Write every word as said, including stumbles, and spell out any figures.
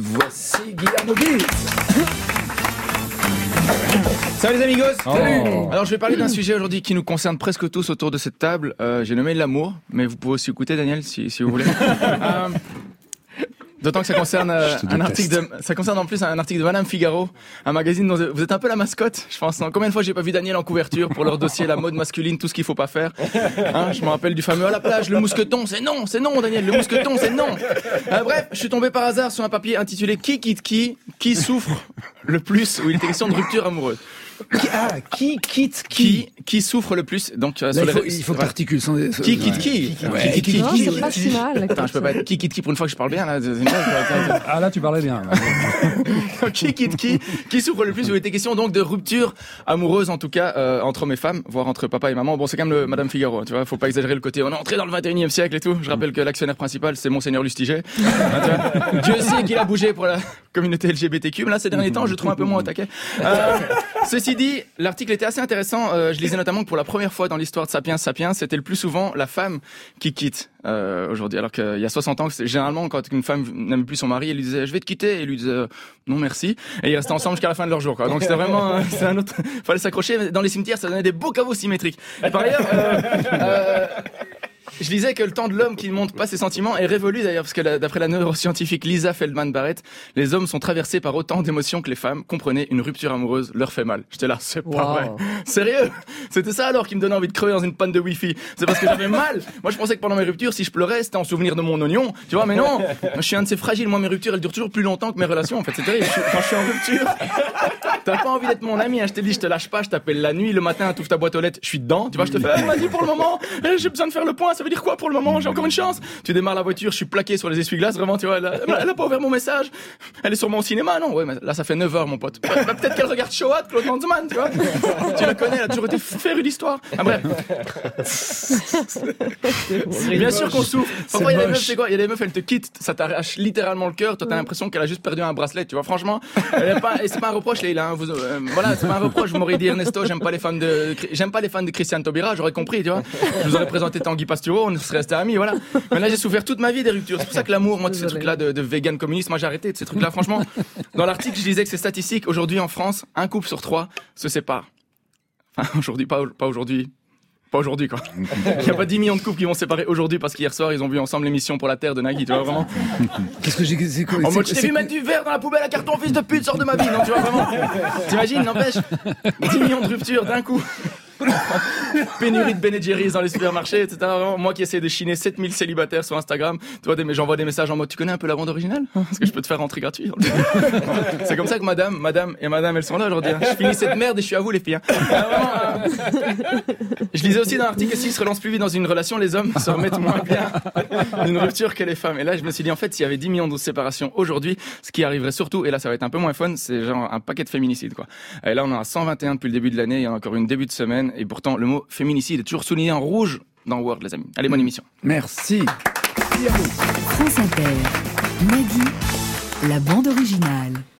Voici Guillermo Guise. Salut les amigos. Oh. Salut. Alors je vais parler d'un sujet aujourd'hui qui nous concerne presque tous autour de cette table. Euh, j'ai nommé l'amour, mais vous pouvez aussi écouter Daniel si, si vous voulez. euh, D'autant que ça concerne euh, un article de, ça concerne en plus un article de Madame Figaro, un magazine dont vous êtes un peu la mascotte, je pense. Combien de fois j'ai pas vu Daniel en couverture pour leur dossier la mode masculine, tout ce qu'il faut pas faire. Hein, je me rappelle du fameux à la plage, le mousqueton, c'est non, c'est non Daniel, le mousqueton, c'est non. Euh, bref, je suis tombé par hasard sur un papier intitulé Qui quitte qui, qui souffre le plus, où il était question de rupture amoureuse. Qui, ah, qui quitte Qui, qui qui souffre le plus. Donc, euh, Là, sur il, faut, les... il faut que ouais. t'articules sans... Qui quitte qui, Ouais. qui quitte Non, qui. c'est pas si mal. Attends, je peux pas être qui quitte qui pour une fois que je parle bien là. C'est une blague, quoi. Ah là, tu parlais bien. Qui quitte qui, qui souffre le plus. Il était question donc de rupture amoureuse, en tout cas euh, entre hommes et femmes, voire entre papa et maman. Bon, c'est quand même le Madame Figaro, tu vois. Faut pas exagérer le côté. On est entré dans le vingt et unième siècle et tout. Je rappelle que l'actionnaire principal c'est Monseigneur Lustiger. Hein, Dieu sait qu'il a bougé pour la communauté L G B T Q. Mais là, ces derniers temps, je le trouve un peu moins au taquet. Euh, ceci dit, l'article était assez intéressant. Euh, je lisais notamment que pour la première fois dans l'histoire de Sapiens Sapiens, c'était le plus souvent la femme qui quitte euh, aujourd'hui. Alors qu'il y a soixante ans, c'est, généralement, quand une femme n'aime plus son mari, elle lui disait « je vais te quitter », et il lui disait euh, « non merci ». Et ils restaient ensemble jusqu'à la fin de leur jour, quoi. Donc c'était vraiment, euh, c'est un autre, fallait s'accrocher. Dans les cimetières, ça donnait des beaux caveaux symétriques. Et par ailleurs, euh, euh, je lisais que le temps de l'homme qui ne montre pas ses sentiments est révolu d'ailleurs, parce que la, d'après la neuroscientifique Lisa Feldman-Barrett, les hommes sont traversés par autant d'émotions que les femmes. Comprenez, une rupture amoureuse leur fait mal. J'étais là, c'est pas Wow. vrai. Sérieux? C'était ça alors qui me donnait envie de crever dans une panne de wifi. C'est parce que j'avais mal. Moi je pensais que pendant mes ruptures, si je pleurais, c'était en souvenir de mon oignon. Tu vois, mais non. Je suis un de ces fragiles. Moi mes ruptures, elles durent toujours plus longtemps que mes relations. En fait, c'est terrible. Je suis- quand je suis en rupture, t'as pas envie d'être mon ami. Hein. Je t'ai dit, je te lâche pas. Je t'appelle la nuit, le matin, t'ouvres ta boîte aux lettres. Je suis dedans. Tu vois, je te fais, ah, vas-y pour le moment. Eh, J'ai besoin de faire le point. Ça veut dire quoi pour le moment? J'ai encore une chance. Tu démarres la voiture, je suis plaqué sur les essuie-glaces. Vraiment, tu vois, elle a, elle a pas ouvert mon message. Elle est sûrement au cinéma, non? Ouais, mais là, ça fait neuf heures, mon pote. Bah, bah, peut-être qu'elle regarde Shoah de Claude Lanzmann, tu vois. Tu le connais, elle a toujours été féru d'histoire. Ah, bref. Bien sûr qu'on souffre. Parfois, il y a des meufs, c'est quoi? Il y a des meufs, elles te quittent, ça t'arrache littéralement le cœur. Toi, t'as l'impression qu'elle a juste perdu un bracelet, tu vois. Franchement, elle est pas, et c'est pas un reproche, Leïla, hein, vous, euh, voilà, c'est pas un reproche. Vous m'auriez dit, Ernesto, j'aime pas les fans de, j'aime pas les fans de Christiane Taubira, j'aurais compris, tu vois. Je vous aurais présenté Tanguy Pastureau, on serait restés amis, voilà. Mais là, j'ai souffert toute ma vie des ruptures. C'est pour ça que l'amour, moi, de ces Désolé. trucs-là de, de vegan communiste, moi, j'ai arrêté de ces trucs-là. Franchement, dans l'article, je disais que c'est statistique. Aujourd'hui, en France, un couple sur trois se sépare. Enfin, aujourd'hui, pas, pas aujourd'hui. Pas aujourd'hui, quoi. Il n'y a pas dix millions de couples qui vont se séparer aujourd'hui parce qu'hier soir, ils ont vu ensemble l'émission Pour la Terre de Nagui, tu vois, vraiment. Qu'est-ce que j'ai... C'est quoi, En c'est- mode, je t'ai c'est- vu mettre du verre dans la poubelle à carton, fils de pute, sors de ma vie, non, tu vois, vraiment. T'imagines, n'empêche, dix millions de ruptures d'un coup. Pénurie de Ben and Jerry's dans les supermarchés, et cetera. Vraiment, moi qui essaie de chiner sept mille célibataires sur Instagram, tu vois, des, j'envoie des messages en mode, tu connais un peu la bande originale? Est-ce que je peux te faire rentrer gratuit? C'est comme ça que madame, madame et madame, elles sont là aujourd'hui. Hein. Je finis cette merde et je suis à vous, les filles. Hein. Ah, vraiment, euh, je lisais aussi dans l'article que s'ils se relancent plus vite dans une relation, les hommes se remettent moins bien d'une rupture que les femmes. Et là, je me suis dit, en fait, s'il y avait dix millions de séparations aujourd'hui, ce qui arriverait surtout, et là, ça va être un peu moins fun, c'est genre un paquet de féminicides, quoi. Et là, on en a cent vingt et un depuis le début de l'année, il y en a encore une début de semaine, et pourtant, le mot féminicide est toujours souligné en rouge dans Word, les amis. Allez, bonne émission. Merci. France Inter, Nagui, la bande originale.